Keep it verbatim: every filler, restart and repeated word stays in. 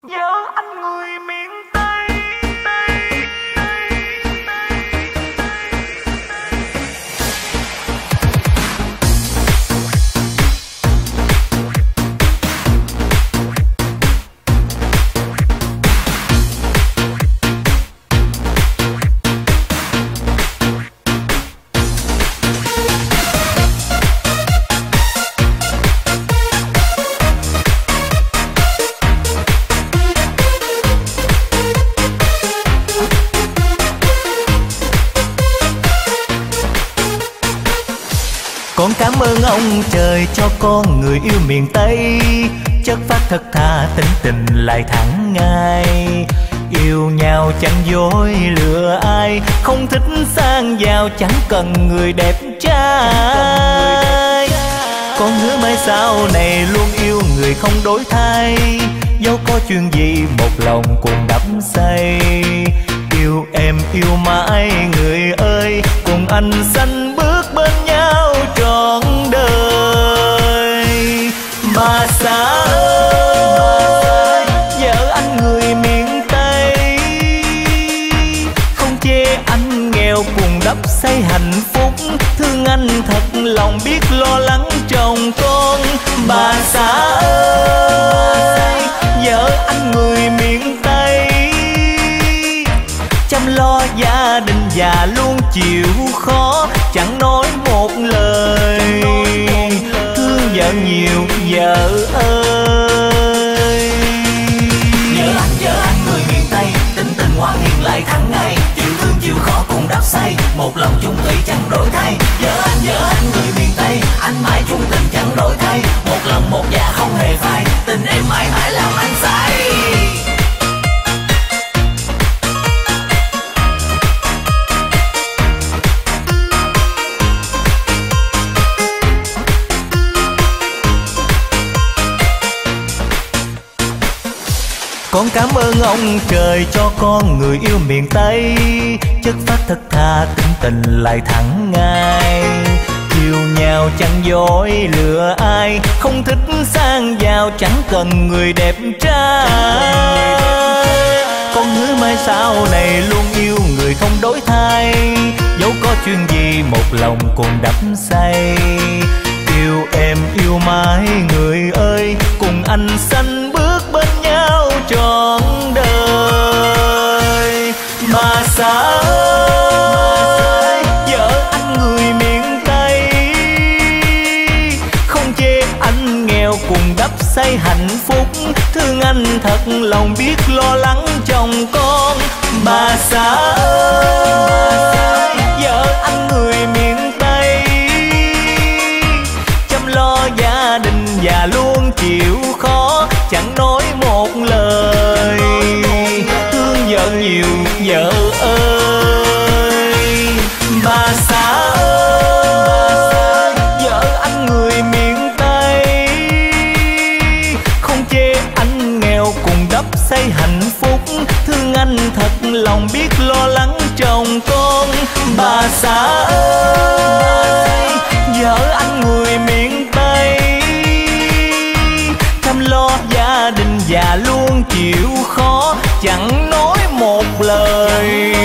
Nhớ anh người miền Tây, Tây, Tây, Con cảm ơn ông trời cho con người yêu miền Tây, chất phát thật thà tính tình lại thẳng ngay. Yêu nhau chẳng dối lừa ai, không thích sang giàu chẳng cần người đẹp trai. Con hứa mai sau này luôn yêu người không đổi thay, dẫu có chuyện gì một lòng cùng đắm say. Yêu em yêu mãi người ơi, cùng anh sánh bước bên nhau trọn đời. Bà xã ơi, vợ anh người miền Tây, không chê anh nghèo cùng đắp xây hạnh phúc, thương anh thật lòng biết lo lắng chồng con. Bà xã ơi, vợ anh người miền Tây, chăm lo gia đình và luôn chịu khó, chẳng nói một lời, thương vợ nhiều vợ ơi. Nhớ anh, nhớ anh người miền Tây, tính tình ngoan hiền lại thẳng ngay, chịu thương chịu khó cùng đắp xây, một lòng chung thủy chẳng đổi thay. Nhớ anh, nhớ anh người miền Tây, anh mãi chung tình chẳng đổi thay, một lòng một dạ không hề phai, tình em mãi mãi làm anh say. Con cảm ơn ông trời cho con người yêu miền Tây, chất phát thật thà tính tình lại thẳng ngay. Yêu nhau chẳng dối lừa ai, không thích sang giàu chẳng cần người đẹp trai. Con hứa mai sau này luôn yêu người không đổi thay, dẫu có chuyện gì một lòng cùng đắm say. Yêu em yêu mãi người ơi, cùng anh sánh bước bên nhau trọn đời. Bà xã ơi, vợ anh người miền Tây, không chê anh nghèo cùng đắp xây hạnh phúc, thương anh thật lòng biết lo lắng chồng con. Bà xã ơi, vợ anh người miền Tây, chăm lo gia đình và luôn chịu khó, chẳng nói một lời, thương vợ nhiều vợ ơi. Bà xã ơi, vợ anh người miền Tây, không chê anh nghèo cùng đắp xây hạnh phúc, thương anh thật lòng biết lo lắng chồng con. Bà xã ơi, vợ anh người miền Tây, chăm lo gia đình và luôn chịu khó, chẳng nói một lời,